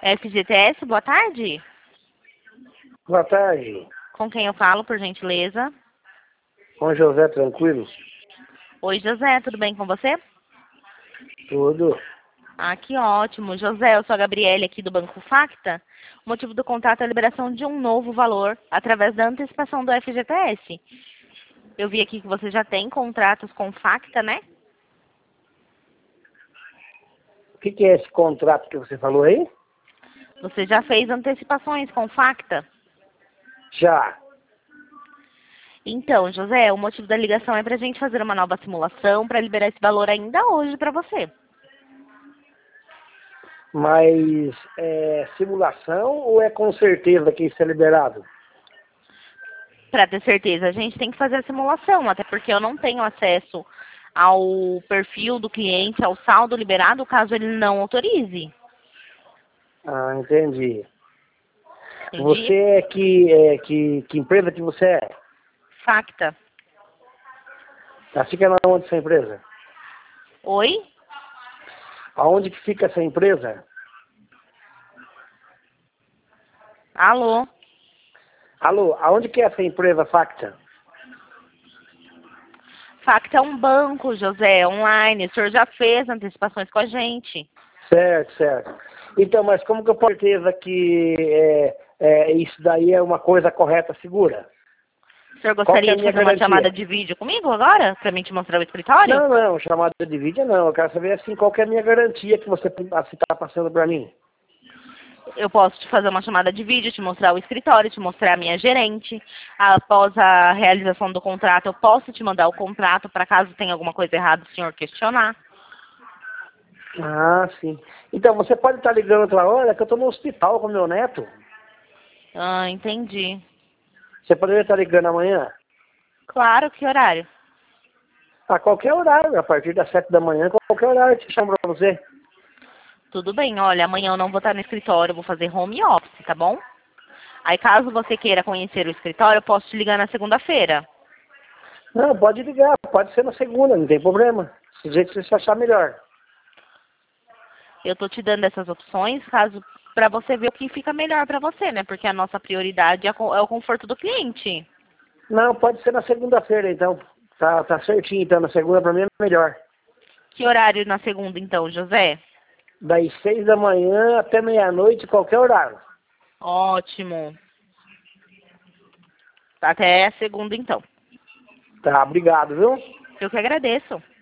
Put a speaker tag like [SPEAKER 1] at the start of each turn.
[SPEAKER 1] FGTS, boa tarde.
[SPEAKER 2] Boa tarde.
[SPEAKER 1] Com quem eu falo, por gentileza?
[SPEAKER 2] Com José Tranquilo?
[SPEAKER 1] Oi, José, tudo bem com você?
[SPEAKER 2] Tudo.
[SPEAKER 1] Ah, que ótimo. José, eu sou a Gabriele aqui do Banco Facta. O motivo do contato é a liberação de um novo valor através da antecipação do FGTS. Eu vi aqui que você já tem contratos com Facta, né?
[SPEAKER 2] O que é esse contrato que você falou aí?
[SPEAKER 1] Você já fez antecipações com Facta?
[SPEAKER 2] Já.
[SPEAKER 1] Então, José, o motivo da ligação é para a gente fazer uma nova simulação para liberar esse valor ainda hoje para você.
[SPEAKER 2] Mas é simulação ou é com certeza que isso é liberado?
[SPEAKER 1] Para ter certeza, a gente tem que fazer a simulação, até porque eu não tenho acesso ao perfil do cliente, ao saldo liberado, caso ele não autorize.
[SPEAKER 2] Ah, entendi.
[SPEAKER 1] Entendi?
[SPEAKER 2] Você que empresa que você é?
[SPEAKER 1] Facta.
[SPEAKER 2] Tá, fica onde essa empresa?
[SPEAKER 1] Oi?
[SPEAKER 2] Aonde que fica essa empresa?
[SPEAKER 1] Alô?
[SPEAKER 2] Alô, aonde que é essa empresa Facta?
[SPEAKER 1] Facta é um banco, José, online. O senhor já fez antecipações com a gente.
[SPEAKER 2] Certo, certo. Então, mas como que eu posso ter certeza que isso daí é uma coisa correta, segura?
[SPEAKER 1] O senhor
[SPEAKER 2] Qual que é
[SPEAKER 1] gostaria
[SPEAKER 2] a
[SPEAKER 1] de
[SPEAKER 2] minha
[SPEAKER 1] fazer uma chamada
[SPEAKER 2] garantia?
[SPEAKER 1] de vídeo comigo agora? Para mim te mostrar o escritório?
[SPEAKER 2] Não, não, chamada de vídeo não. Eu quero saber assim, qual que é a minha garantia que você está passando para mim.
[SPEAKER 1] Eu posso te fazer uma chamada de vídeo, te mostrar o escritório, te mostrar a minha gerente. Após a realização do contrato, eu posso te mandar o contrato para caso tenha alguma coisa errada o senhor questionar.
[SPEAKER 2] Ah, sim. Então, você pode estar ligando outra hora que eu estou no hospital com meu neto.
[SPEAKER 1] Ah, entendi.
[SPEAKER 2] Você poderia estar ligando amanhã?
[SPEAKER 1] Claro, que horário?
[SPEAKER 2] A qualquer horário, a partir das 7 da manhã, qualquer horário eu te chamo para você.
[SPEAKER 1] Tudo bem, olha, amanhã eu não vou estar no escritório, eu vou fazer home office, tá bom? Aí caso você queira conhecer o escritório, eu posso te ligar na segunda-feira.
[SPEAKER 2] Não, pode ligar, pode ser na segunda, não tem problema. Do jeito que você achar melhor.
[SPEAKER 1] Eu tô te dando essas opções, caso para você ver o que fica melhor para você, né? Porque a nossa prioridade é o conforto do cliente.
[SPEAKER 2] Não, pode ser na segunda-feira, então. Tá certinho, então. Na segunda, para mim, é melhor.
[SPEAKER 1] Que horário na segunda, então, José?
[SPEAKER 2] Das 6 da manhã até meia-noite, qualquer horário.
[SPEAKER 1] Ótimo. Até segunda, então.
[SPEAKER 2] Tá, obrigado, viu?
[SPEAKER 1] Eu que agradeço.